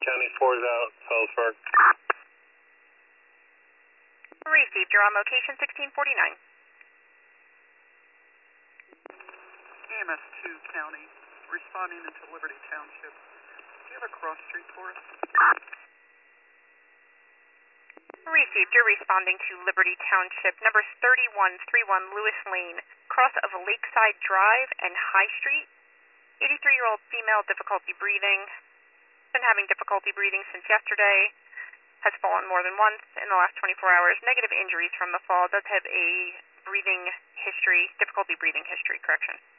County 4's out, Salisbury. Received. You're on location 1649. EMS 2 County, responding into Liberty Township. Do you have a cross street for us? Received. You're responding to Liberty Township, number 3131 Lewis Lane, cross of Lakeside Drive and High Street. 83-year-old female, difficulty breathing. Been having difficulty breathing since yesterday. Has fallen more than once in the last 24 hours. Negative injuries from the fall. Does have a breathing history, difficulty breathing history, correction.